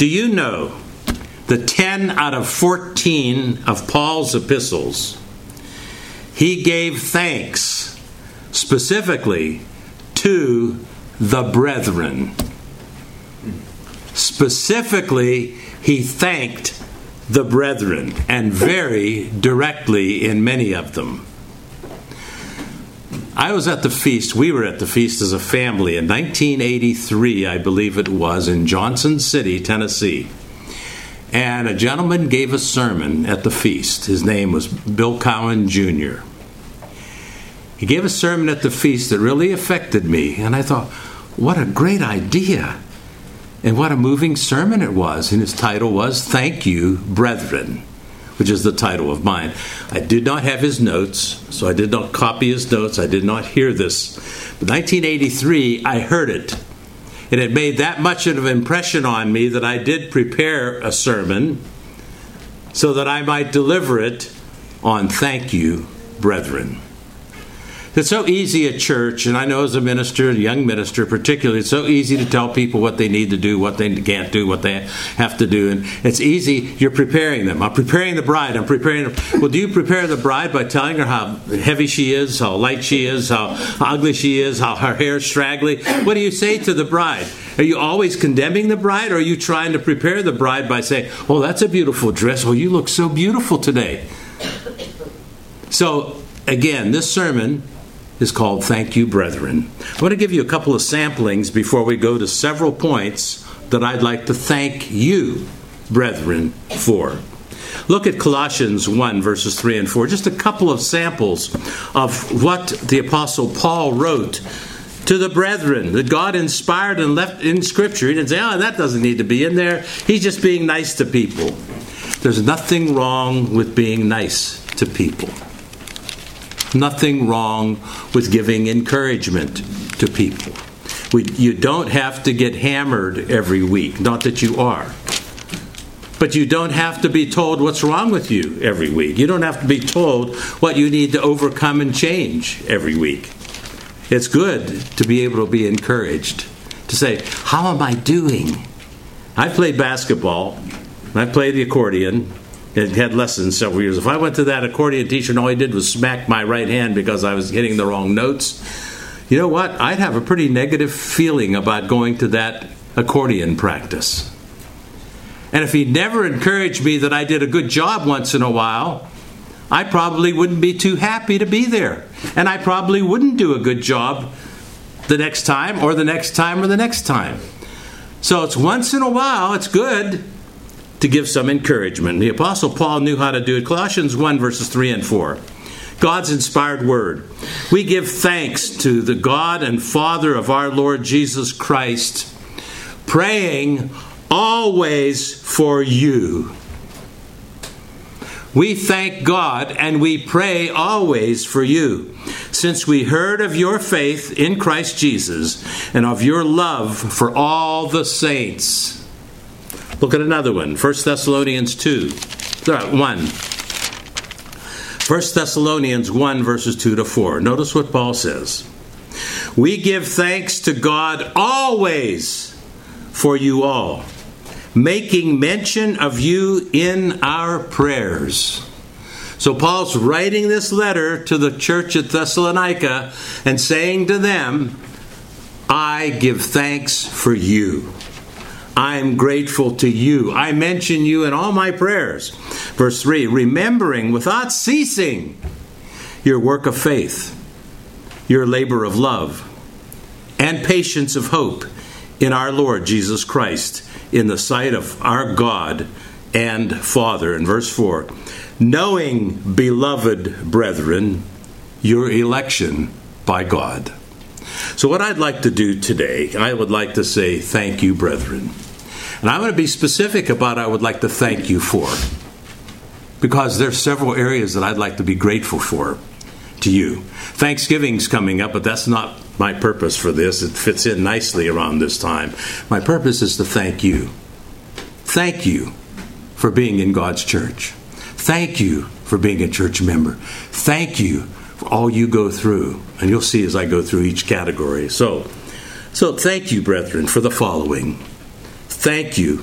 Do you know that 10 out of 14 of Paul's epistles, he gave thanks specifically to the brethren? Specifically, he thanked the brethren, and very directly in many of them. I was at the feast, we were at the feast as a family in 1983, I believe it was, in Johnson City, Tennessee. And a gentleman gave a sermon at the feast. His name was Bill Cowan Jr. He gave a sermon at the feast that really affected me, and I thought, what a great idea. And what a moving sermon it was. And his title was, Thank You, Brethren, which is the title of mine. I did not have his notes, so I did not copy his notes. I did not hear this. But 1983, I heard it. And it made that much of an impression on me that I did prepare a sermon so that I might deliver it on Thank You, Brethren. It's so easy at church, and I know as a minister, a young minister particularly, it's so easy to tell people what they need to do, what they can't do, what they have to do. And it's easy, you're preparing them. I'm preparing the bride, I'm preparing her. Well, do you prepare the bride by telling her how heavy she is, how light she is, how ugly she is, how her hair is straggly? What do you say to the bride? Are you always condemning the bride, or are you trying to prepare the bride by saying, oh, that's a beautiful dress. Oh, you look so beautiful today. So, again, this sermon is called Thank You, Brethren. I want to give you a couple of samplings before we go to several points that I'd like to thank you, brethren, for. Look at Colossians 1, verses 3 and 4. Just a couple of samples of what the Apostle Paul wrote to the brethren that God inspired and left in Scripture. He didn't say, oh, that doesn't need to be in there. He's just being nice to people. There's nothing wrong with being nice to people. Nothing wrong with giving encouragement to people. You don't have to get hammered every week. Not that you are. But you don't have to be told what's wrong with you every week. You don't have to be told what you need to overcome and change every week. It's good to be able to be encouraged. To say, how am I doing? I played basketball. I played the accordion. It had lessons several years. If I went to that accordion teacher and all he did was smack my right hand because I was hitting the wrong notes, you know what? I'd have a pretty negative feeling about going to that accordion practice. And if he never encouraged me that I did a good job once in a while, I probably wouldn't be too happy to be there. And I probably wouldn't do a good job the next time or the next time or the next time. So it's once in a while, it's good to give some encouragement. The Apostle Paul knew how to do it. Colossians 1, verses 3 and 4. God's inspired word. We give thanks to the God and Father of our Lord Jesus Christ, praying always for you. We thank God and we pray always for you, since we heard of your faith in Christ Jesus and of your love for all the saints. Look at another one, 1 Thessalonians 1. 1 Thessalonians 1, verses 2 to 4. Notice what Paul says. We give thanks to God always for you all, making mention of you in our prayers. So Paul's writing this letter to the church at Thessalonica and saying to them, I give thanks for you. I'm grateful to you. I mention you in all my prayers. Verse 3, remembering without ceasing your work of faith, your labor of love, and patience of hope in our Lord Jesus Christ, in the sight of our God and Father. In verse 4, knowing, beloved brethren, your election by God. So what I'd like to do today, I would like to say thank you, brethren. And I'm going to be specific about I would like to thank you for. Because there's several areas that I'd like to be grateful for to you. Thanksgiving's coming up, but that's not my purpose for this. It fits in nicely around this time. My purpose is to thank you. Thank you for being in God's church. Thank you for being a church member. Thank you for all you go through. And you'll see as I go through each category. So thank you, brethren, for the following. Thank you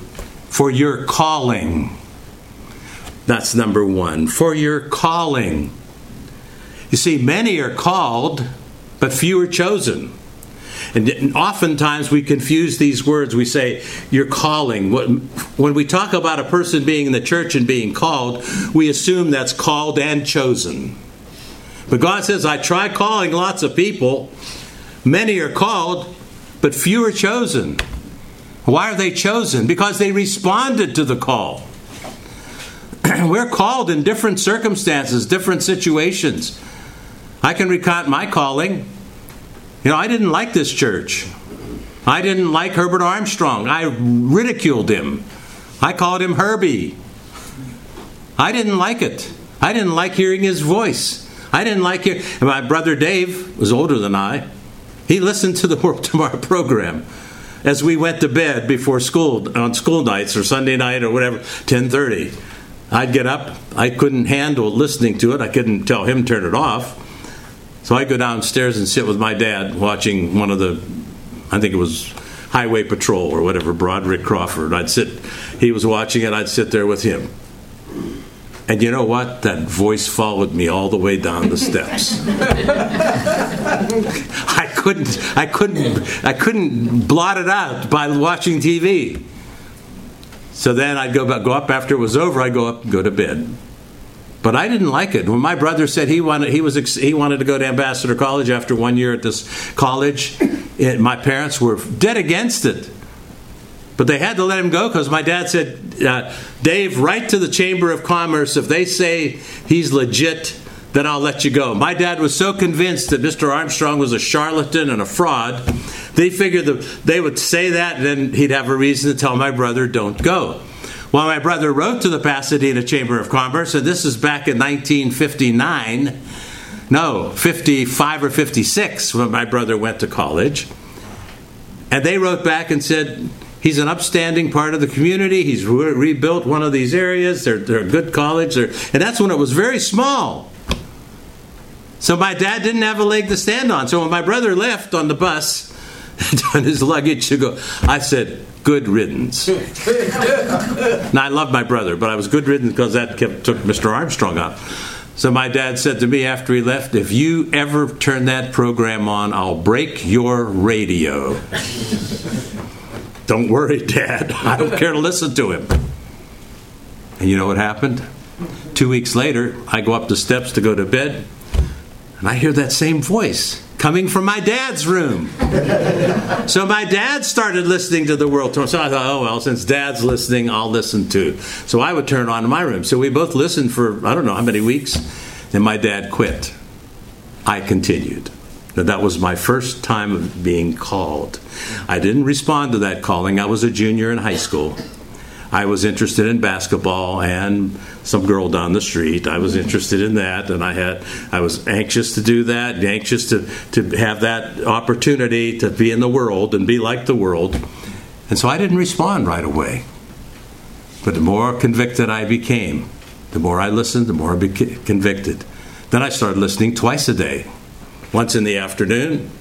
for your calling. That's number one. For your calling. You see, many are called, but few are chosen. And oftentimes we confuse these words. We say, your calling. When we talk about a person being in the church and being called, we assume that's called and chosen. But God says, I try calling lots of people. Many are called, but few are chosen. Why are they chosen? Because they responded to the call. We're called in different circumstances, different situations. I can recount my calling. I didn't like this church. I didn't like Herbert Armstrong. I ridiculed him. I called him Herbie. I didn't like it. I didn't like hearing his voice. I didn't like it. My brother Dave was older than I. He listened to the World Tomorrow program as we went to bed before school, on school nights or Sunday night or whatever, 10:30. I'd get up. I couldn't handle listening to it. I couldn't tell him to turn it off. So I'd go downstairs and sit with my dad watching one of the, I think it was Highway Patrol or whatever, Broderick Crawford. He was watching it. I'd sit there with him. And you know what? That voice followed me all the way down the steps. I couldn't blot it out by watching TV. So then I'd go up after it was over. I'd go up and go to bed. But I didn't like it. When my brother said he wanted to go to Ambassador College after 1 year at this college, my parents were dead against it. But they had to let him go because my dad said, Dave, write to the Chamber of Commerce. If they say he's legit, then I'll let you go. My dad was so convinced that Mr. Armstrong was a charlatan and a fraud, they figured that they would say that and then he'd have a reason to tell my brother, don't go. Well, my brother wrote to the Pasadena Chamber of Commerce, and this is back in 1959. No, 55 or 56 when my brother went to college. And they wrote back and said, he's an upstanding part of the community. He's rebuilt one of these areas. They're a good college. And that's when it was very small. So my dad didn't have a leg to stand on. So when my brother left on the bus, on his luggage to go, I said, good riddance. Now, I love my brother, but I was good riddance because that took Mr. Armstrong out. So my dad said to me after he left, if you ever turn that program on, I'll break your radio. Don't worry, Dad. I don't care to listen to him. And you know what happened? 2 weeks later, I go up the steps to go to bed, and I hear that same voice coming from my dad's room. So my dad started listening to the World Tour. So I thought, oh, well, since Dad's listening, I'll listen too. So I would turn on in my room. So we both listened for, I don't know how many weeks, and my dad quit. I continued. Now, that was my first time of being called. I didn't respond to that calling. I was a junior in high school. I was interested in basketball and some girl down the street. I was interested in that, and I was anxious to do that, anxious to have that opportunity to be in the world and be like the world. And so I didn't respond right away. But the more convicted I became, the more I listened, the more I became convicted. Then I started listening twice a day. Once in the afternoon,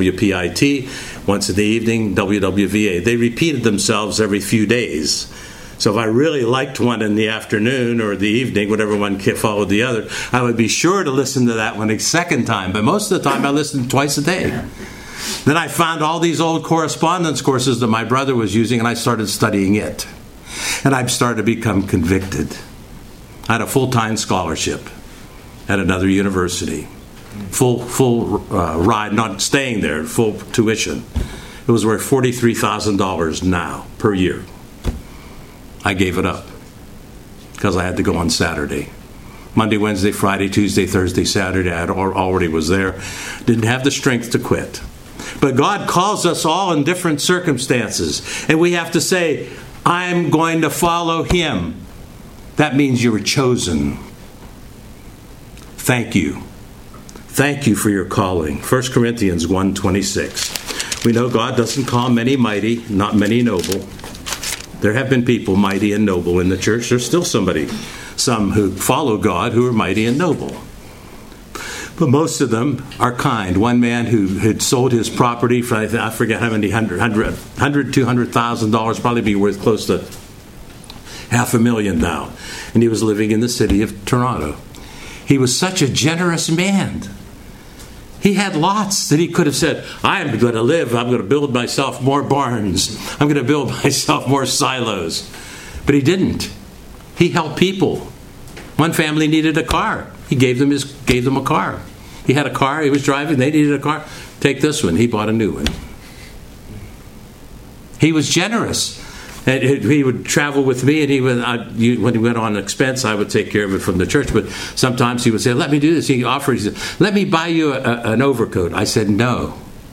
WPIT, once in the evening, WWVA. They repeated themselves every few days. So if I really liked one in the afternoon or the evening, whatever one followed the other, I would be sure to listen to that one a second time. But most of the time, I listened twice a day. Then I found all these old correspondence courses that my brother was using, and I started studying it. And I started to become convicted. I had a full-time scholarship at another university. Full ride, not staying there, full tuition. It was worth $43,000 now per year. I gave it up because I had to go on Saturday. Monday, Wednesday, Friday, Tuesday, Thursday, Saturday, I already was there. Didn't have the strength to quit. But God calls us all in different circumstances. And we have to say, I'm going to follow Him. That means you were chosen. Thank you. Thank you for your calling. 1 Corinthians 1:26. We know God doesn't call many mighty, not many noble. There have been people mighty and noble in the church. There's still some who follow God who are mighty and noble. But most of them are kind. One man who had sold his property for, I forget how many, $100,000, $200,000, probably be worth close to $500,000 now. And he was living in the city of Toronto. He was such a generous man. He had lots that he could have said, I'm going to live, I'm going to build myself more barns. I'm going to build myself more silos. But he didn't. He helped people. One family needed a car. He gave them a car. He had a car, he was driving, they needed a car. Take this one. He bought a new one. He was generous. And he would travel with me, and when he went on expense, I would take care of it from the church. But sometimes he would say, let me do this. He offered, he said, let me buy you an overcoat. I said, no,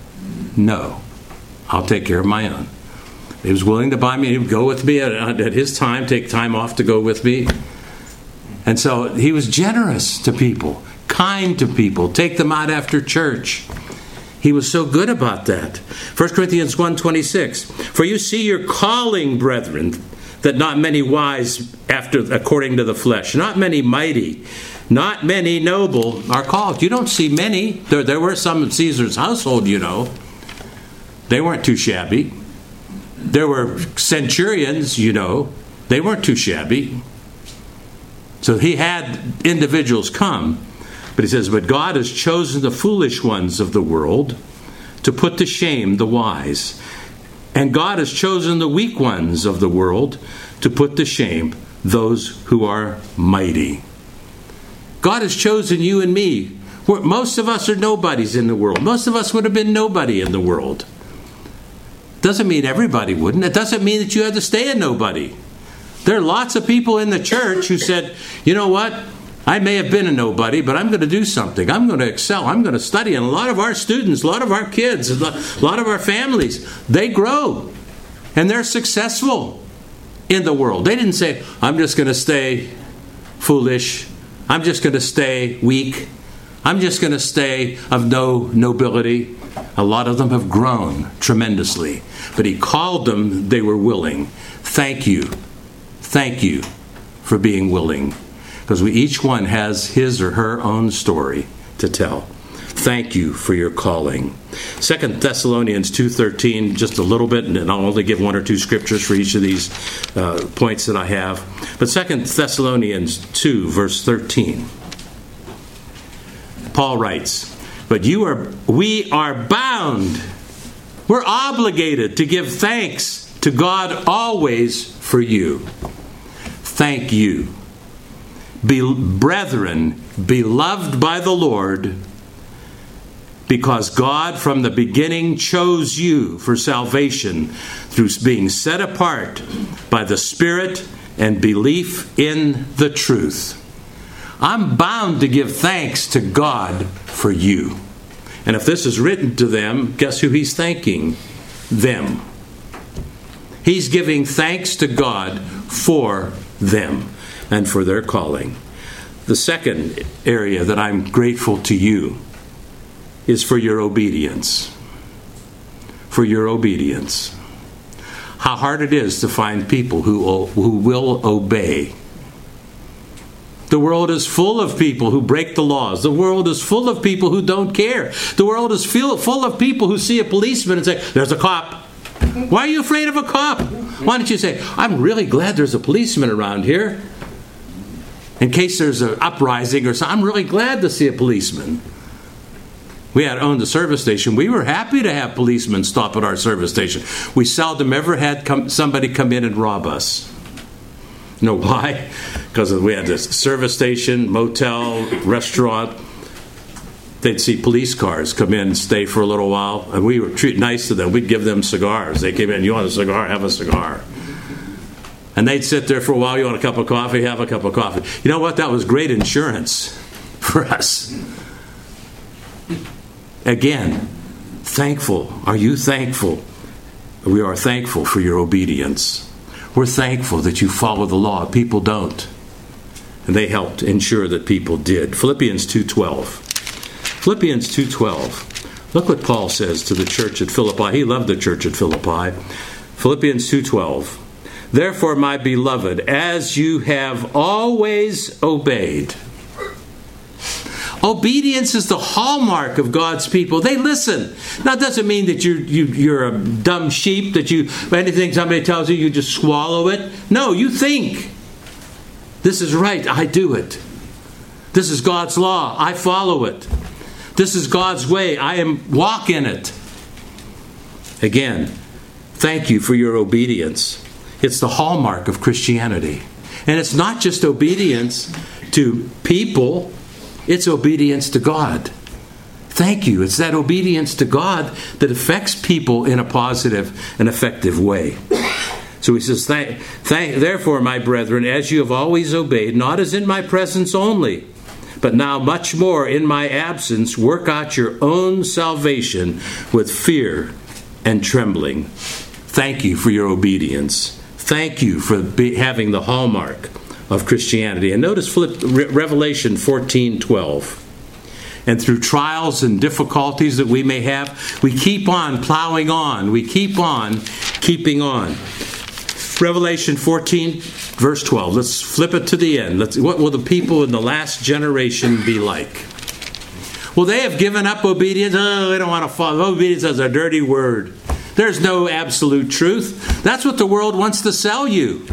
I'll take care of my own. He was willing to buy me. He would go with me at his time, take time off to go with me. And so he was generous to people, kind to people, take them out after church. He was so good about that. 1 Corinthians 1:26. For you see your calling, brethren, that not many wise according to the flesh, not many mighty, not many noble are called. You don't see many. There were some in Caesar's household, you know. They weren't too shabby. There were centurions, you know. They weren't too shabby. So he had individuals come. But he says, but God has chosen the foolish ones of the world to put to shame the wise. And God has chosen the weak ones of the world to put to shame those who are mighty. God has chosen you and me. Most of us are nobodies in the world. Most of us would have been nobody in the world. Doesn't mean everybody wouldn't. It doesn't mean that you had to stay a nobody. There are lots of people in the church who said, you know what? I may have been a nobody, but I'm going to do something. I'm going to excel. I'm going to study. And a lot of our students, a lot of our kids, a lot of our families, they grow. And they're successful in the world. They didn't say, I'm just going to stay foolish. I'm just going to stay weak. I'm just going to stay of no nobility. A lot of them have grown tremendously. But he called them, they were willing. Thank you. Thank you for being willing. Because each one has his or her own story to tell. Thank you for your calling. 2 Thessalonians 2:13, just a little bit, and I'll only give one or two scriptures for each of these points that I have. But 2 Thessalonians 2, verse 13. Paul writes, but we are bound, we're obligated to give thanks to God always for you. Thank you. Brethren, beloved by the Lord, because God from the beginning chose you for salvation through being set apart by the Spirit and belief in the truth. I'm bound to give thanks to God for you. And if this is written to them, guess who he's thanking? Them. He's giving thanks to God for them and for their calling. The second area that I'm grateful to you is for your obedience. For your obedience. How hard it is to find people who will obey. The world is full of people who break the laws. The world is full of people who don't care. The world is full of people who see a policeman and say, there's a cop. Why are you afraid of a cop? Why don't you say, I'm really glad there's a policeman around here. In case there's an uprising or something, I'm really glad to see a policeman. We had owned a service station. We were happy to have policemen stop at our service station. We seldom ever had somebody come in and rob us. You know why? Because we had this service station, motel, restaurant. They'd see police cars come in and stay for a little while, and we were nice to them. We'd give them cigars. They came in, you want a cigar? Have a cigar. And they'd sit there for a while. You want a cup of coffee? Have a cup of coffee. You know what? That was great insurance for us. Again, thankful. Are you thankful? We are thankful for your obedience. We're thankful that you follow the law. People don't. And they helped ensure that people did. Philippians 2:12. Philippians 2:12. Look what Paul says to the church at Philippi. He loved the church at Philippi. Philippians 2:12. Therefore, my beloved, as you have always obeyed. Obedience is the hallmark of God's people. They listen. Now, it doesn't mean that you're a dumb sheep, that anything somebody tells you, you just swallow it. No, you think, this is right, I do it. This is God's law, I follow it. This is God's way, I walk in it. Again, thank you for your obedience. It's the hallmark of Christianity. And it's not just obedience to people, it's obedience to God. Thank you. It's that obedience to God that affects people in a positive and effective way. So he says, therefore, my brethren, as you have always obeyed, not as in my presence only, but now much more in my absence, work out your own salvation with fear and trembling. Thank you for your obedience. Thank you for having the hallmark of Christianity. And notice Revelation 14:12. And through trials and difficulties that we may have, we keep on plowing on. We keep on keeping on. Revelation 14, verse 12. Let's flip it to the end. What will the people in the last generation be like? Well, they have given up obedience. Oh, they don't want to follow. Obedience is a dirty word. There's no absolute truth. That's what the world wants to sell you.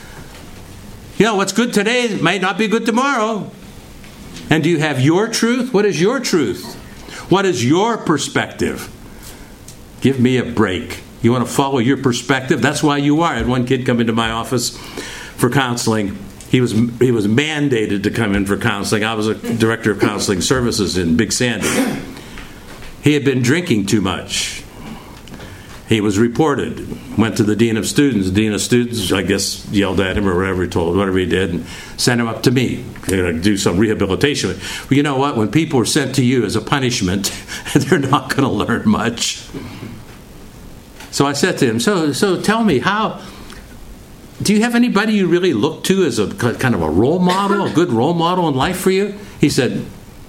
You know, what's good today might not be good tomorrow. And do you have your truth? What is your truth? What is your perspective? Give me a break. You want to follow your perspective? That's why you are. I had one kid come into my office for counseling. He was mandated to come in for counseling. I was a director of counseling services in Big Sandy. He had been drinking too much. He was reported, went to the dean of students. The dean of students, I guess, yelled at him or whatever he did, and sent him up to me to do some rehabilitation. Well, you know what? When people are sent to you as a punishment, they're not going to learn much. So I said to him, so tell me, do you have anybody you really look to as a kind of a role model, a good role model in life for you? He said,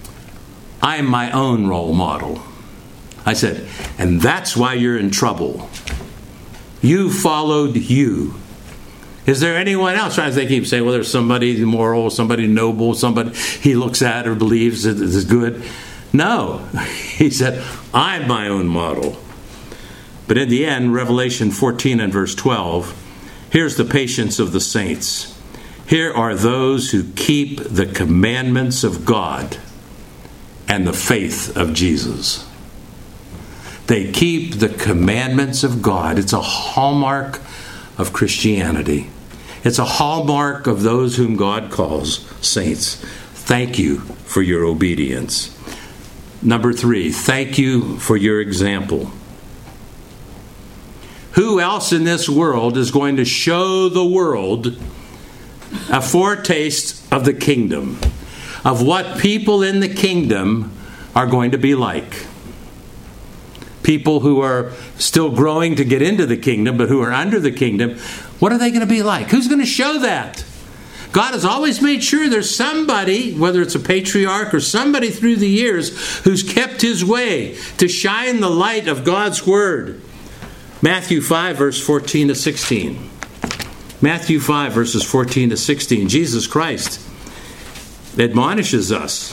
I am my own role model. I said, and that's why you're in trouble. You followed you. Is there anyone else? I think he'd say, well, there's somebody moral, somebody noble, somebody he looks at or believes is good. No. He said, I'm my own model. But in the end, Revelation 14 and verse 12, here's the patience of the saints. Here are those who keep the commandments of God and the faith of Jesus. They keep the commandments of God. It's a hallmark of Christianity. It's a hallmark of those whom God calls saints. Thank you for your obedience. Number 3, thank you for your example. Who else in this world is going to show the world a foretaste of the kingdom, of what people in the kingdom are going to be like? People who are still growing to get into the kingdom, but who are under the kingdom, what are they going to be like? Who's going to show that? God has always made sure there's somebody, whether it's a patriarch or somebody through the years, who's kept his way to shine the light of God's word. Matthew 5, verse 14 to 16. Matthew 5, verses 14 to 16. Jesus Christ admonishes us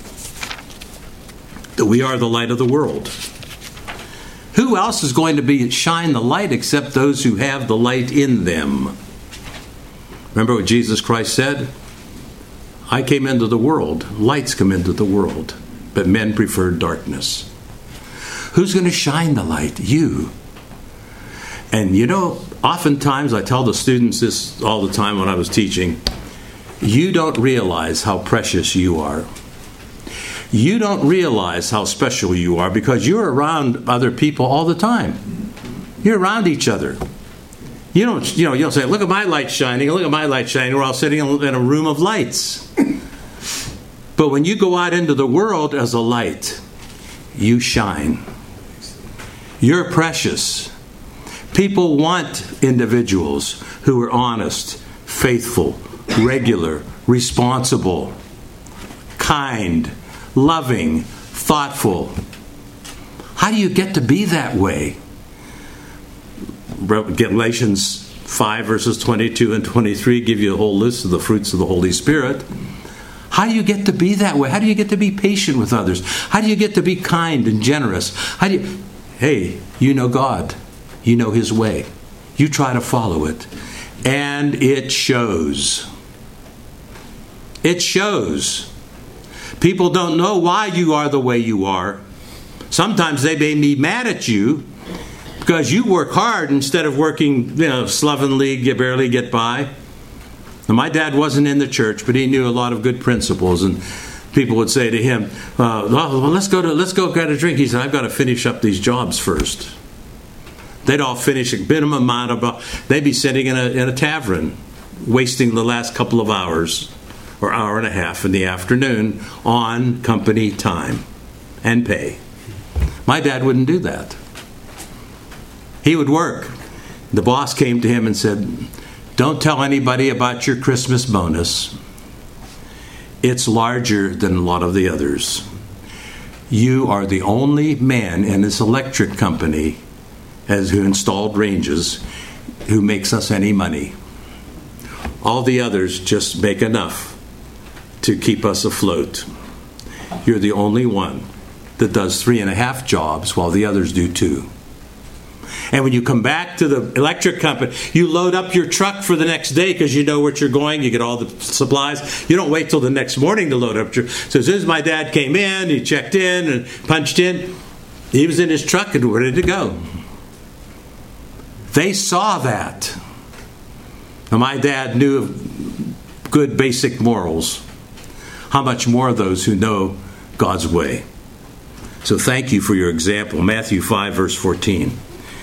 that we are the light of the world. Who else is going to shine the light except those who have the light in them? Remember what Jesus Christ said? I came into the world. Lights come into the world. But men preferred darkness. Who's going to shine the light? You. And you know, oftentimes I tell the students this all the time when I was teaching. You don't realize how precious you are. You don't realize how special you are because you're around other people all the time. You're around each other. You don't say, look at my light shining, look at my light shining. We're all sitting in a room of lights. But when you go out into the world as a light, you shine. You're precious. People want individuals who are honest, faithful, regular, responsible, kind, loving, thoughtful. How do you get to be that way? Galatians 5 verses 22 and 23 give you a whole list of the fruits of the Holy Spirit. How do you get to be that way? How do you get to be patient with others? How do you get to be kind and generous? Hey, you know God. You know His way. You try to follow it. And it shows. It shows. People don't know why you are the way you are. Sometimes they may be mad at you because you work hard instead of working, slovenly, you barely get by. Now, my dad wasn't in the church, but he knew a lot of good principles, and people would say to him, let's go get a drink. He said, I've got to finish up these jobs first. They'd all finish a minimum amount of, they'd be sitting in a tavern, wasting the last couple of hours or hour and a half in the afternoon on company time and pay. My dad wouldn't do that. He would work. The boss came to him and said, don't tell anybody about your Christmas bonus. It's larger than a lot of the others. You are the only man in this electric company who installed ranges who makes us any money. All the others just make enough to keep us afloat. You're the only one that does 3.5 jobs while the others do 2. And when you come back to the electric company, you load up your truck for the next day because you know where you're going. You get all the supplies. You don't wait till the next morning to load up your... So as soon as my dad came in, he checked in and punched in. He was in his truck and ready to go. They saw that. Now, my dad knew of good basic morals. How much more those who know God's way? So thank you for your example. Matthew 5, verse 14.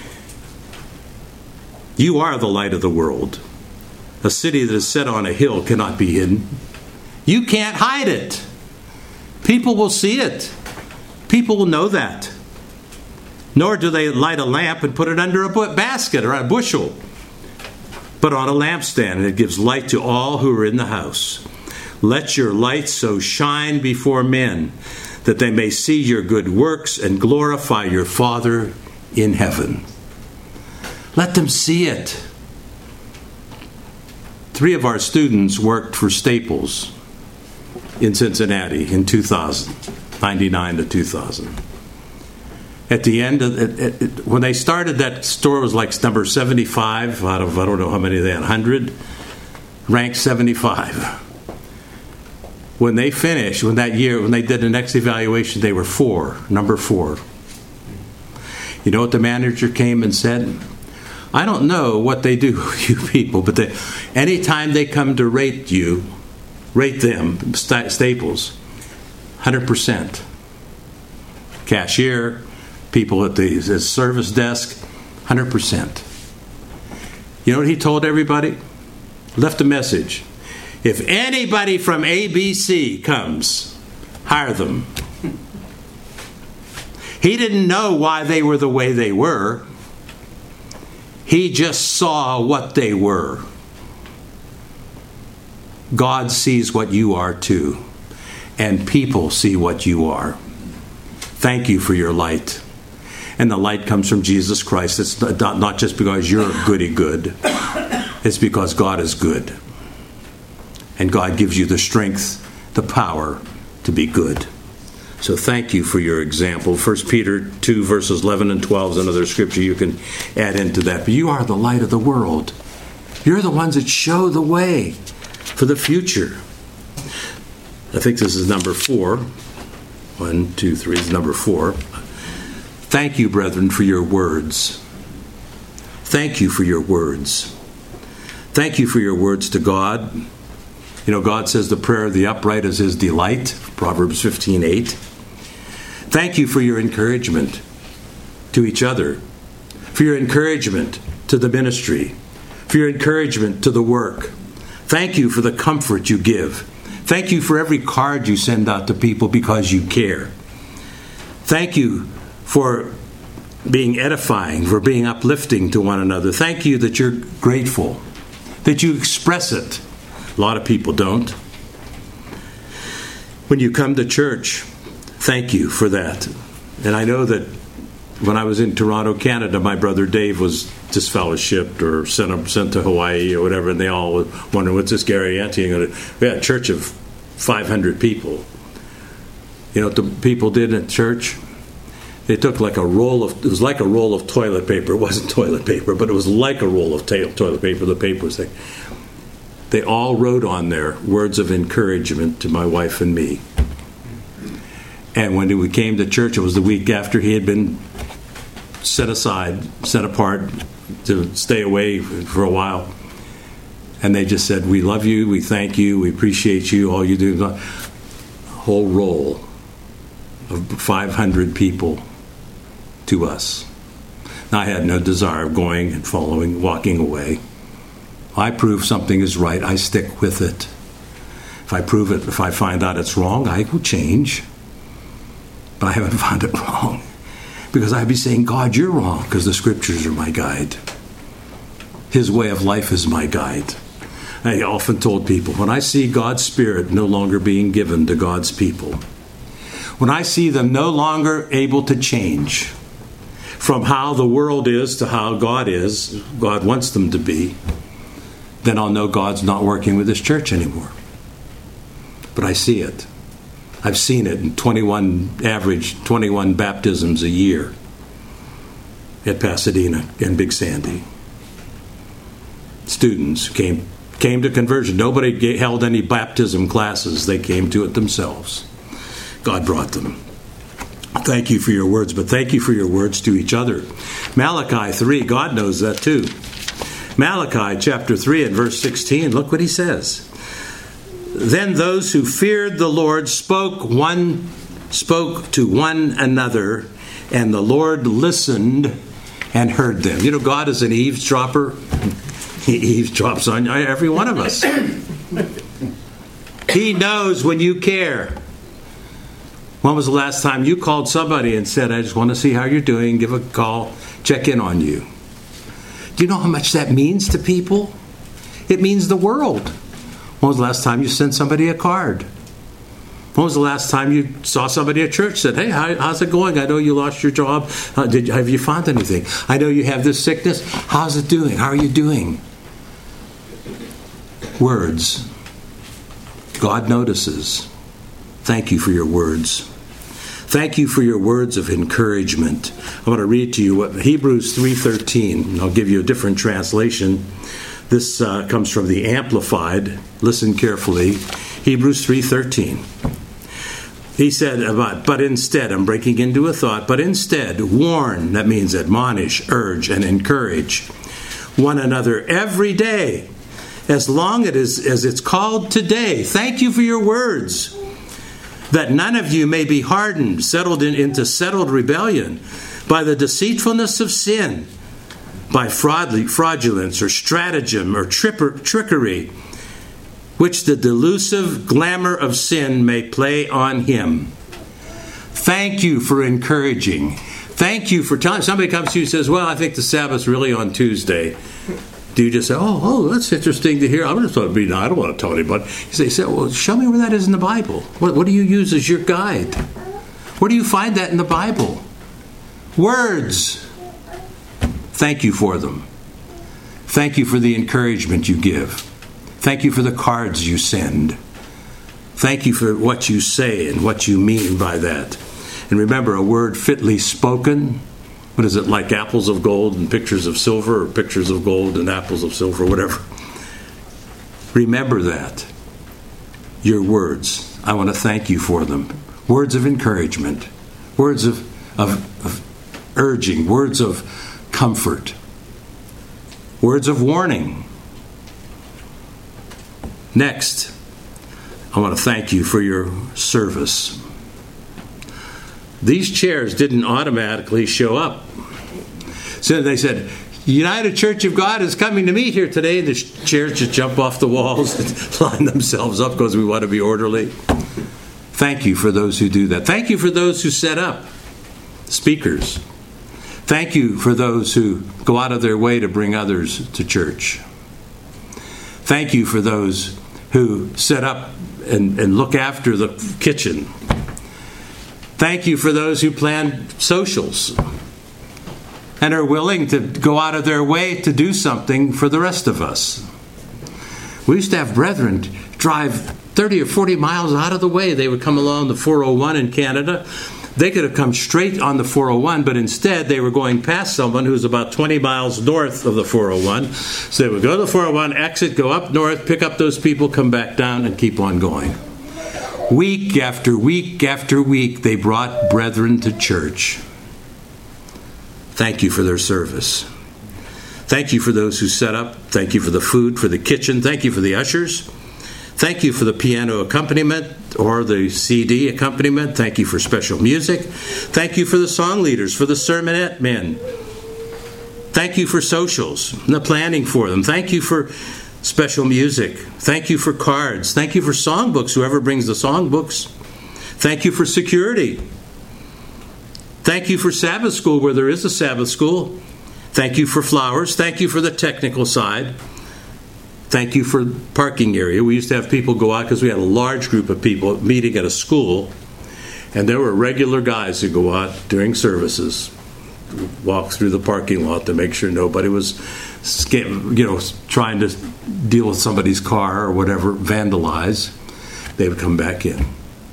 You are the light of the world. A city that is set on a hill cannot be hidden. You can't hide it. People will see it. People will know that. Nor do they light a lamp and put it under a basket or a bushel, but on a lampstand, and it gives light to all who are in the house. Let your light so shine before men that they may see your good works and glorify your Father in heaven. Let them see it. 3 of our students worked for Staples in Cincinnati in 2000, 99 to 2000. At the end of it, when they started, that store was like number 75 out of, I don't know how many they had, 100, ranked 75. When they finished, when they did the next evaluation, they were number 4. You know what the manager came and said? I don't know what they do, you people, but anytime they come to rate them, Staples, 100%. Cashier, people at the service desk, 100%. You know what he told everybody? Left a message. If anybody from ABC comes, hire them. He didn't know why they were the way they were. He just saw what they were. God sees what you are too, and people see what you are. Thank you for your light. And the light comes from Jesus Christ. It's not just because you're goody good. It's because God is good. And God gives you the strength, the power to be good. So thank you for your example. 1 Peter 2, verses 11 and 12 is another scripture you can add into that. But you are the light of the world. You're the ones that show the way for the future. I think this is number 4. 1, 2, 3 is number 4. Thank you, brethren, for your words. Thank you for your words. Thank you for your words to God. You know, God says the prayer of the upright is his delight. Proverbs 15:8. Thank you for your encouragement to each other, for your encouragement to the ministry, for your encouragement to the work. Thank you for the comfort you give. Thank you for every card you send out to people because you care. Thank you for being edifying, for being uplifting to one another. Thank you that you're grateful, that you express it. A lot of people don't. When you come to church, thank you for that. And I know that when I was in Toronto, Canada, my brother Dave was disfellowshipped or sent to Hawaii or whatever, and they all were wondering, what's this Gary Anthony going to... We had a church of 500 people. You know what the people did at church? They took it was like a roll of toilet paper. It wasn't toilet paper, but it was like a roll of toilet paper. The paper was thick. They all wrote on there words of encouragement to my wife and me. And when we came to church, it was the week after he had been set apart to stay away for a while. And they just said, "We love you, we thank you, we appreciate you, all you do." A whole roll of 500 people to us. Now, I had no desire of going and walking away. I prove something is right, I stick with it. If I find out it's wrong, I will change. But I haven't found it wrong. Because I'd be saying, "God, you're wrong," because the scriptures are my guide. His way of life is my guide. I often told people, when I see God's Spirit no longer being given to God's people, when I see them no longer able to change from how the world is to how God wants them to be, then I'll know God's not working with His church anymore. But I see it. I've seen it in 21 baptisms a year at Pasadena and Big Sandy. Students came to conversion. Nobody held any baptism classes. They came to it themselves. God brought them. Thank you for your words, but thank you for your words to each other. Malachi 3, God knows that too. Malachi chapter 3 and verse 16, look what he says. Then those who feared the Lord spoke to one another, and the Lord listened and heard them. You know, God is an eavesdropper. He eavesdrops on every one of us. He knows when you care. When was the last time you called somebody and said, "I just want to see how you're doing, give a call, check in on you"? Do you know how much that means to people? It means the world. When was the last time you sent somebody a card? When was the last time you saw somebody at church said, "Hey, how's it going? I know you lost your job. Have you found anything? I know you have this sickness. How's it doing? How are you doing?" Words. God notices. Thank you for your words. Thank you for your words of encouragement. I want to read to you what Hebrews 3:13. I'll give you a different translation. This comes from the Amplified. Listen carefully. Hebrews 3:13. He said, but instead, I'm breaking into a thought, but instead, warn, that means admonish, urge, and encourage one another every day, as long as it's called today. Thank you for your words, that none of you may be hardened, settled into settled rebellion by the deceitfulness of sin, by fraudulence or stratagem or trickery, which the delusive glamour of sin may play on him. Thank you for encouraging. Thank you for telling. Somebody comes to you and says, "Well, I think the Sabbath's really on Tuesday." Do you just say, oh, that's interesting to hear. I'm just going to be, I don't want to tell anybody. You say, "Well, show me where that is in the Bible. What do you use as your guide? Where do you find that in the Bible?" Words. Thank you for them. Thank you for the encouragement you give. Thank you for the cards you send. Thank you for what you say and what you mean by that. And remember, a word fitly spoken, what is it, like apples of gold and pictures of silver, or pictures of gold and apples of silver, whatever. Remember that. Your words. I want to thank you for them. Words of encouragement. Words of urging. Words of comfort. Words of warning. Next, I want to thank you for your service. These chairs didn't automatically show up. So they said, "United Church of God is coming to meet here today." The chairs just jump off the walls and line themselves up because we want to be orderly. Thank you for those who do that. Thank you for those who set up speakers. Thank you for those who go out of their way to bring others to church. Thank you for those who set up and look after the kitchen. Thank you for those who plan socials and are willing to go out of their way to do something for the rest of us. We used to have brethren drive 30 or 40 miles out of the way. They would come along the 401 in Canada. They could have come straight on the 401, but instead they were going past someone who was about 20 miles north of the 401. So they would go to the 401, exit, go up north, pick up those people, come back down, and keep on going. Week after week after week, they brought brethren to church. Thank you for their service. Thank you for those who set up. Thank you for the food, for the kitchen. Thank you for the ushers. Thank you for the piano accompaniment or the CD accompaniment. Thank you for special music. Thank you for the song leaders, for the sermonette men. Thank you for socials and the planning for them. Thank you for special music. Thank you for cards. Thank you for songbooks, whoever brings the songbooks. Thank you for security. Thank you for Sabbath school where there is a Sabbath school. Thank you for flowers. Thank you for the technical side. Thank you for parking area. We used to have people go out because we had a large group of people meeting at a school, and there were regular guys who go out during services, walk through the parking lot to make sure nobody was, trying to deal with somebody's car or whatever, vandalize. They would come back in.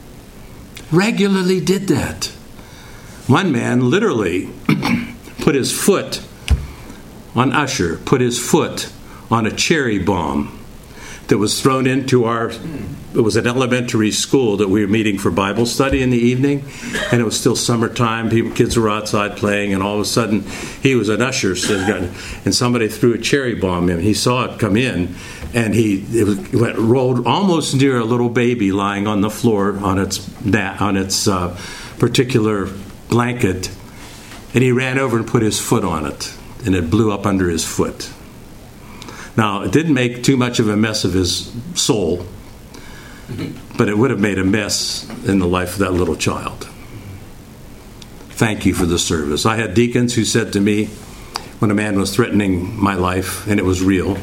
Regularly did that. One man literally put his foot on usher, put his foot on a cherry bomb that was thrown into it was an elementary school that we were meeting for Bible study in the evening, and it was still summertime, kids were outside playing, and all of a sudden he was an usher, and somebody threw a cherry bomb in. He saw it come in, and rolled almost near a little baby lying on the floor on its particular blanket, and he ran over and put his foot on it, and it blew up under his foot. Now, it didn't make too much of a mess of his soul, but it would have made a mess in the life of that little child. Thank you for the service. I had deacons who said to me, when a man was threatening my life, and it was real,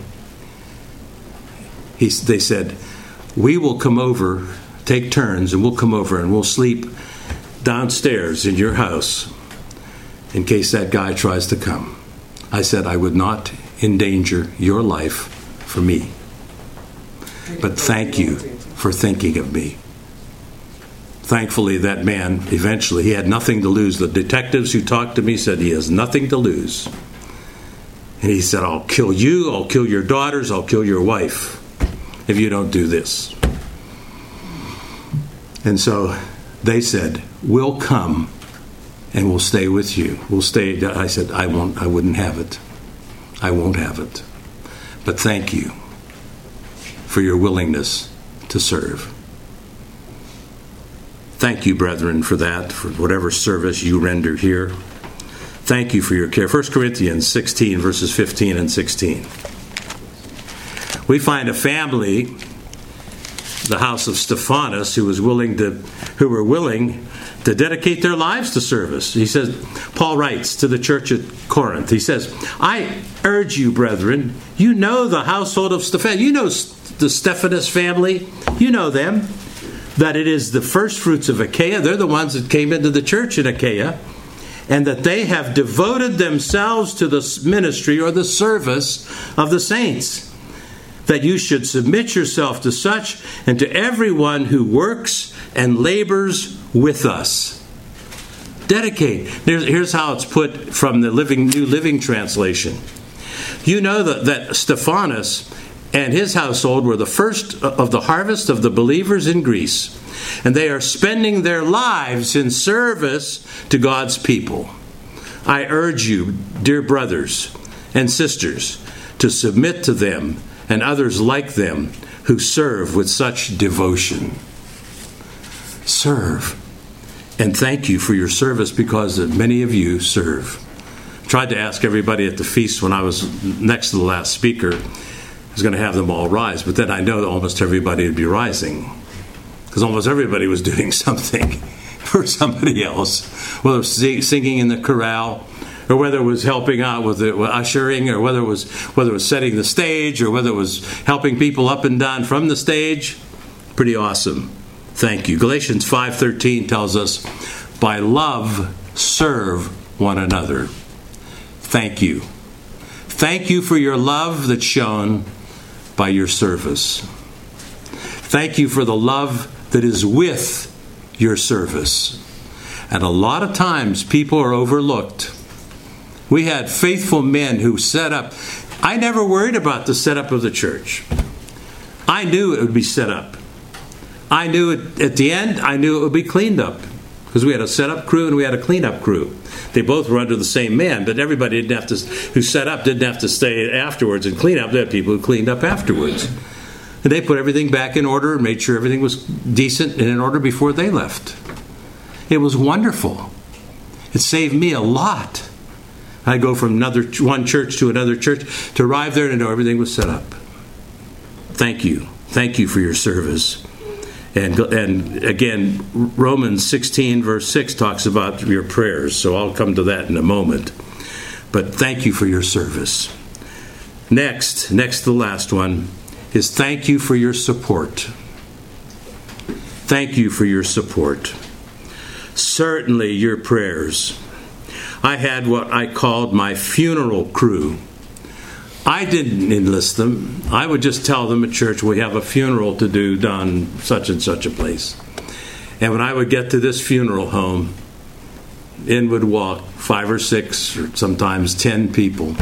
they said, we will come over, take turns, and we'll come over and we'll sleep downstairs in your house in case that guy tries to come. I said I would not endanger your life for me. But thank you for thinking of me. Thankfully, that man, eventually, he had nothing to lose. The detectives who talked to me said he has nothing to lose. And he said, I'll kill you, I'll kill your daughters, I'll kill your wife if you don't do this. And so they said, we'll come and we'll stay with you. We'll stay. I said, I wouldn't have it. I won't have it. But thank you for your willingness to serve. Thank you, brethren, for that, for whatever service you render here. Thank you for your care. 1 Corinthians 16, verses 15 and 16. We find a family, the house of Stephanus, who were willing to dedicate their lives to service. He says, Paul writes to the church at Corinth, he says, I urge you, brethren, you know the household of Stephanus. You know the Stephanus family. You know them. That it is the first fruits of Achaia. They're the ones that came into the church in Achaia. And that they have devoted themselves to the ministry or the service of the saints. That you should submit yourself to such and to everyone who works and labors with us. Dedicate. Here's how it's put from the New Living Translation. You know that Stephanus and his household were the first of the harvest of the believers in Greece. And they are spending their lives in service to God's people. I urge you, dear brothers and sisters, to submit to them and others like them who serve with such devotion. Serve. And thank you for your service because many of you serve. I tried to ask everybody at the feast when I was next to the last speaker, I was going to have them all rise, but then I know that almost everybody would be rising because almost everybody was doing something for somebody else, whether it was singing in the chorale, or whether it was helping out with the ushering, or whether it was setting the stage, or whether it was helping people up and down from the stage. Pretty awesome. Thank you. Galatians 5:13 tells us, by love serve one another. Thank you. Thank you for your love that's shown by your service. Thank you for the love that is with your service. And a lot of times people are overlooked. We had faithful men who set up. I never worried about the setup of the church. I knew it would be set up. I knew it at the end, I knew it would be cleaned up. Because we had a setup crew and we had a cleanup crew. They both were under the same man, but everybody didn't have to, who set up didn't have to stay afterwards and clean up. They had people who cleaned up afterwards. And they put everything back in order and made sure everything was decent and in order before they left. It was wonderful. It saved me a lot. I go from one church to another church to arrive there and know everything was set up. Thank you. Thank you for your service. And again, Romans 16 verse 6 talks about your prayers, so I'll come to that in a moment. But thank you for your service. Next, the last one is thank you for your support. Thank you for your support. Certainly your prayers. I had what I called my funeral crew. I didn't enlist them. I would just tell them at church, we have a funeral to do down such and such a place. And when I would get to this funeral home, in would walk 5 or 6 or sometimes 10 people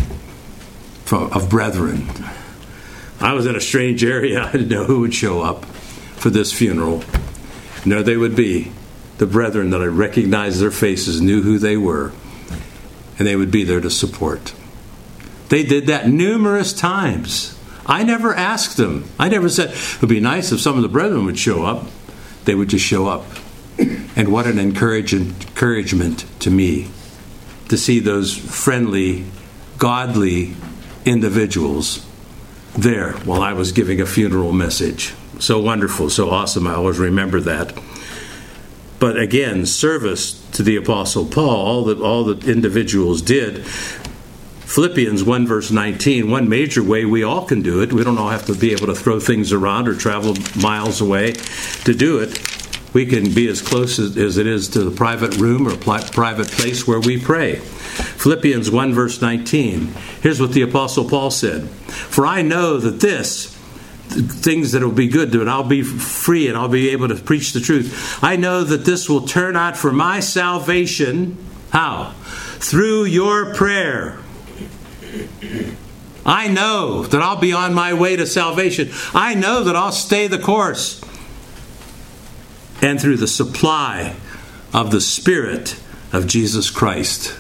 of brethren. I was in a strange area. I didn't know who would show up for this funeral. And there they would be, the brethren that I recognized their faces, knew who they were, and they would be there to support. They did that numerous times. I never asked them. I never said, it would be nice if some of the brethren would show up. They would just show up. And what an encouragement to me to see those friendly, godly individuals there while I was giving a funeral message. So wonderful, so awesome. I always remember that. But again, service to the Apostle Paul, all the individuals did. Philippians 1 verse 19, one major way we all can do it. We don't all have to be able to throw things around or travel miles away to do it. We can be as close as it is to the private room or private place where we pray. Philippians 1 verse 19, here's what the Apostle Paul said. For I know that things that will be good, and I'll be free and I'll be able to preach the truth. I know that this will turn out for my salvation. How? Through your prayer. I know that I'll be on my way to salvation. I know that I'll stay the course. And through the supply of the Spirit of Jesus Christ.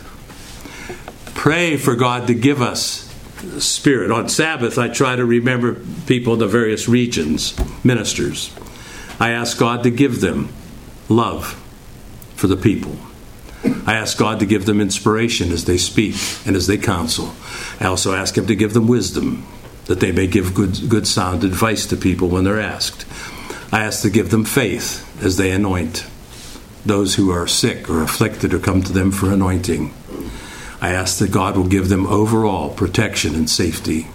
Pray for God to give us Spirit. On Sabbath, I try to remember people in the various regions, ministers. I ask God to give them love for the people. I ask God to give them inspiration as they speak and as they counsel. I also ask Him to give them wisdom, that they may give good sound advice to people when they're asked. I ask to give them faith as they anoint those who are sick or afflicted or come to them for anointing. I ask that God will give them overall protection and safety.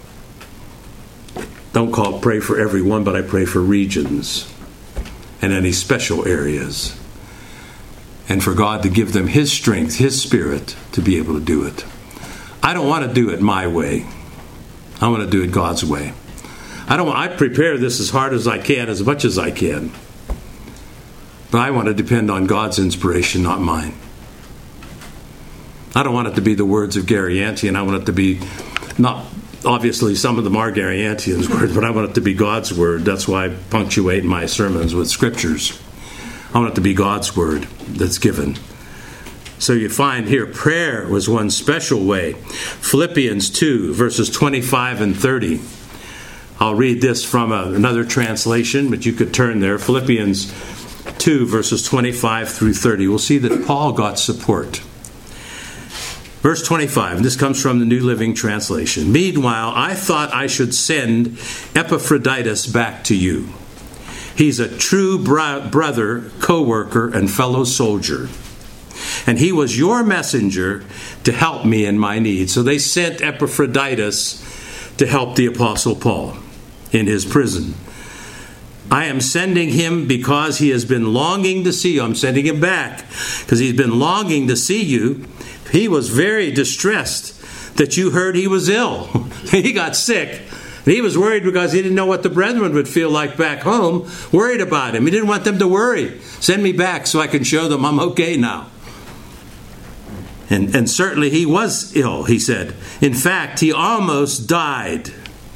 Don't pray for everyone, but I pray for regions and any special areas. And for God to give them His strength, His Spirit to be able to do it. I don't want to do it my way. I want to do it God's way. I prepare this as hard as I can, as much as I can. But I want to depend on God's inspiration, not mine. I don't want it to be the words of Gary Antian. I want it to be, not obviously some of them are Gary Antian's words, but I want it to be God's word. That's why I punctuate my sermons with scriptures. I want it to be God's word that's given. So you find here, prayer was one special way. Philippians 2, verses 25 and 30. I'll read this from another translation, but you could turn there. Philippians 2, verses 25 through 30. We'll see that Paul got support. Verse 25, and this comes from the New Living Translation. Meanwhile, I thought I should send Epaphroditus back to you. He's a true brother, co-worker, and fellow soldier. And he was your messenger to help me in my need. So they sent Epaphroditus to help the Apostle Paul in his prison. I am sending him because he has been longing to see you. I'm sending him back because he's been longing to see you. He was very distressed that you heard he was ill. He got sick. He was worried because he didn't know what the brethren would feel like back home, worried about him. He didn't want them to worry. Send me back so I can show them I'm okay now. And certainly he was ill, he said. In fact, he almost died.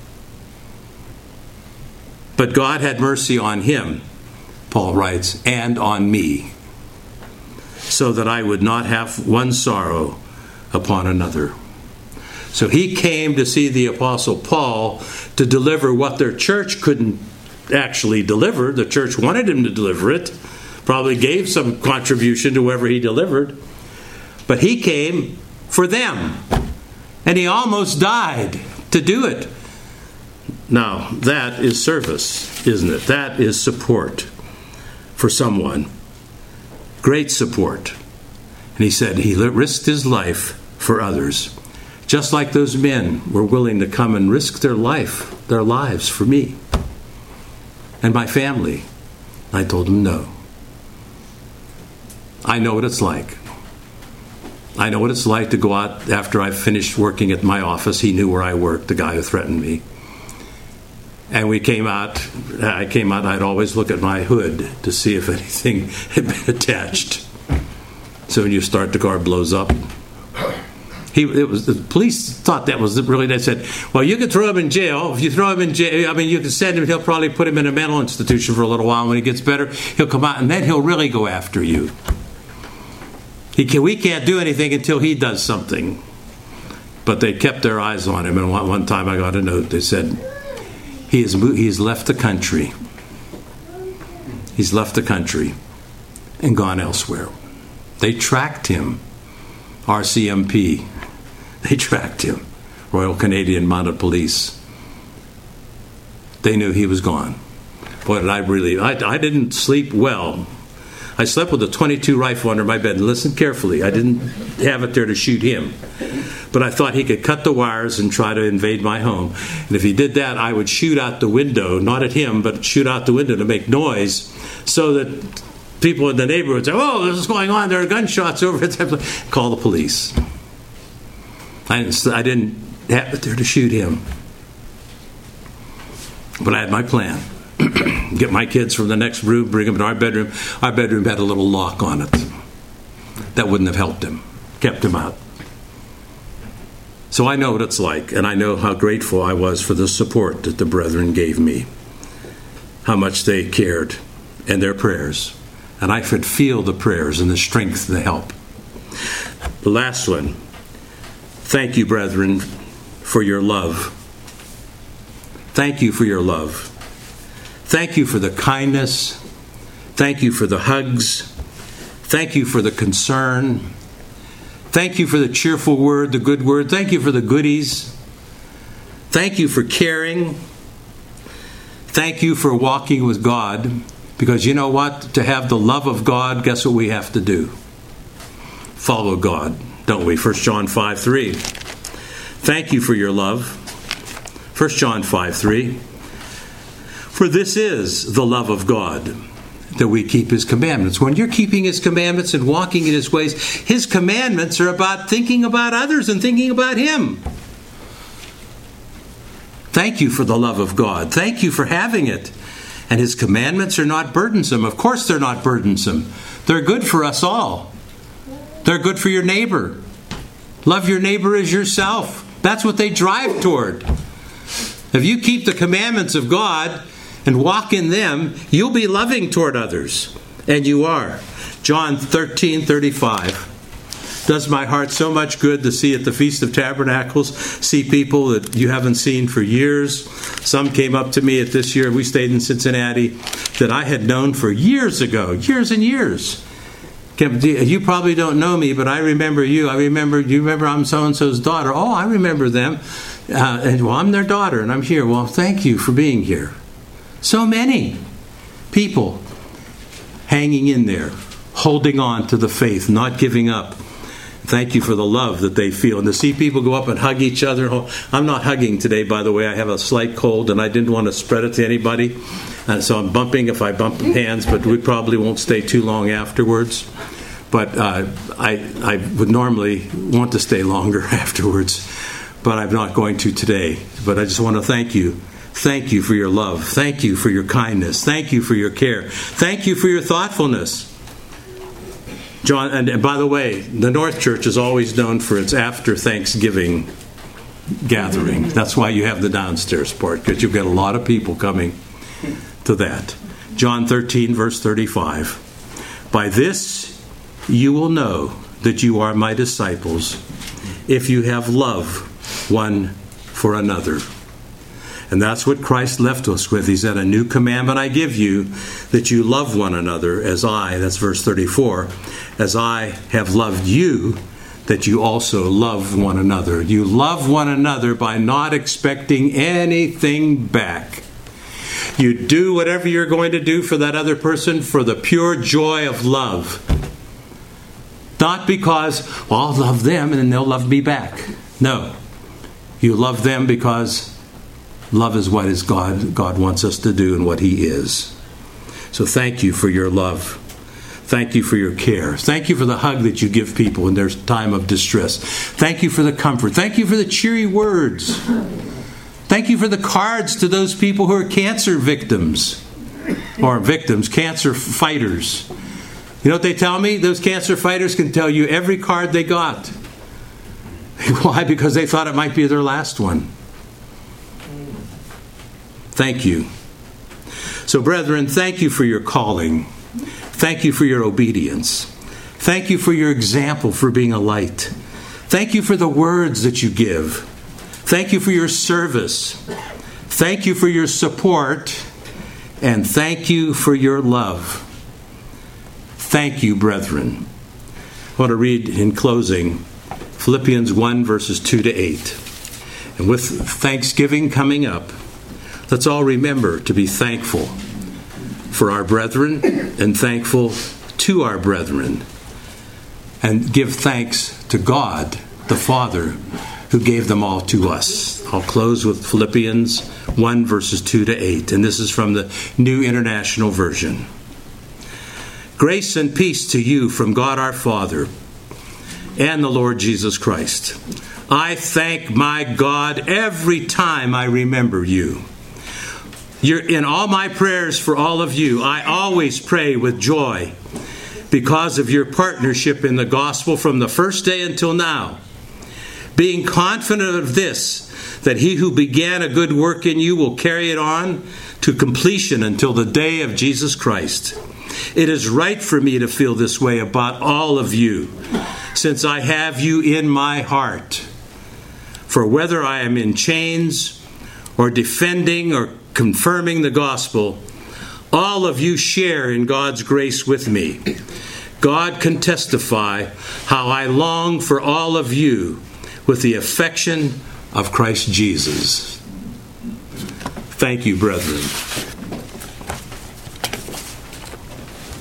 But God had mercy on him, Paul writes, and on me, so that I would not have one sorrow upon another. So he came to see the Apostle Paul to deliver what their church couldn't actually deliver. The church wanted him to deliver it, probably gave some contribution to whoever he delivered. But he came for them, and he almost died to do it. Now, that is service, isn't it? That is support for someone. Great support. And he said he risked his life for others. Just like those men were willing to come and risk their lives for me and my family. I told them no. I know what it's like. I know what it's like to go out after I finished working at my office. He knew where I worked, the guy who threatened me. And I came out, I'd always look at my hood to see if anything had been attached. So when you start, the car blows up. The police thought that was really, they said, well, you could throw him in jail. If you throw him in jail, you can send him, he'll probably put him in a mental institution for a little while. When he gets better, he'll come out and then he'll really go after you. We can't do anything until he does something. But they kept their eyes on him. And one time I got a note. They said, he's left the country. He's left the country and gone elsewhere. They tracked him. RCMP. They tracked him. Royal Canadian Mounted Police. They knew he was gone. Boy, did I didn't sleep well. I slept with a .22 rifle under my bed. Listen carefully. I didn't have it there to shoot him. But I thought he could cut the wires and try to invade my home. And if he did that, I would shoot out the window, not at him, but shoot out the window to make noise so that people in the neighborhood would say, oh, this is going on. There are gunshots over at the place. Call the police. I didn't have it there to shoot him. But I had my plan. Get my kids from the next room, bring them to our bedroom. Our bedroom had a little lock on it. That wouldn't have helped him, kept him out. So I know what it's like, and I know how grateful I was for the support that the brethren gave me, how much they cared, and their prayers. And I could feel the prayers and the strength and the help. The last one. Thank you, brethren, for your love. Thank you for your love. Thank you for the kindness. Thank you for the hugs. Thank you for the concern. Thank you for the cheerful word, the good word. Thank you for the goodies. Thank you for caring. Thank you for walking with God. Because you know what? To have the love of God, guess what we have to do? Follow God, don't we? 1 John 5:3. Thank you for your love. 1 John 5:3. For this is the love of God, that we keep His commandments. When you're keeping His commandments and walking in His ways, His commandments are about thinking about others and thinking about Him. Thank you for the love of God. Thank you for having it. And His commandments are not burdensome. Of course they're not burdensome. They're good for us all. They're good for your neighbor. Love your neighbor as yourself. That's what they drive toward. If you keep the commandments of God and walk in them, you'll be loving toward others. And you are. John 13:35. Does my heart so much good to see at the Feast of Tabernacles, see people that you haven't seen for years. Some came up to me at this year, we stayed in Cincinnati, that I had known for years ago, years and years. You probably don't know me, but I remember you. You remember I'm so-and-so's daughter. Oh, I remember them. I'm their daughter, and I'm here. Well, thank you for being here. So many people hanging in there, holding on to the faith, not giving up. Thank you for the love that they feel. And to see people go up and hug each other. I'm not hugging today, by the way. I have a slight cold, and I didn't want to spread it to anybody. So I'm bumping if I bump hands, but we probably won't stay too long afterwards. But I would normally want to stay longer afterwards. but I'm not going to today. But I just want to thank you. Thank you for your love. Thank you for your kindness. Thank you for your care. Thank you for your thoughtfulness. John, and by the way, the North Church is always known for its after Thanksgiving gathering. That's why you have the downstairs part, because you get a lot of people coming to that. John 13, verse 35. By this you will know that you are my disciples, if you have love one for another. And that's what Christ left us with. He said, a new commandment I give you, that you love one another as I, that's verse 34, as I have loved you, that you also love one another. You love one another by not expecting anything back. You do whatever you're going to do for that other person for the pure joy of love. Not because, well, I'll love them and then they'll love me back. No. You love them because love is what God wants us to do and what He is. So thank you for your love. Thank you for your care. Thank you for the hug that you give people in their time of distress. Thank you for the comfort. Thank you for the cheery words. Thank you for the cards to those people who are cancer victims. Or cancer fighters. You know what they tell me? Those cancer fighters can tell you every card they got. Why? Because they thought it might be their last one. Thank you. So, brethren, thank you for your calling. Thank you for your obedience. Thank you for your example for being a light. Thank you for the words that you give. Thank you for your service. Thank you for your support. And thank you for your love. Thank you, brethren. I want to read in closing Philippians 1, verses 2 to 8. And with Thanksgiving coming up, let's all remember to be thankful for our brethren and thankful to our brethren. And give thanks to God, the Father, who gave them all to us. I'll close with Philippians 1, verses 2 to 8. And this is from the New International Version. Grace and peace to you from God our Father and the Lord Jesus Christ. I thank my God every time I remember you. You're in all my prayers for all of you. I always pray with joy because of your partnership in the gospel from the first day until now. Being confident of this, that he who began a good work in you will carry it on to completion until the day of Jesus Christ. It is right for me to feel this way about all of you, since I have you in my heart. For whether I am in chains or defending or confirming the gospel, all of you share in God's grace with me. God can testify how I long for all of you with the affection of Christ Jesus. Thank you, brethren.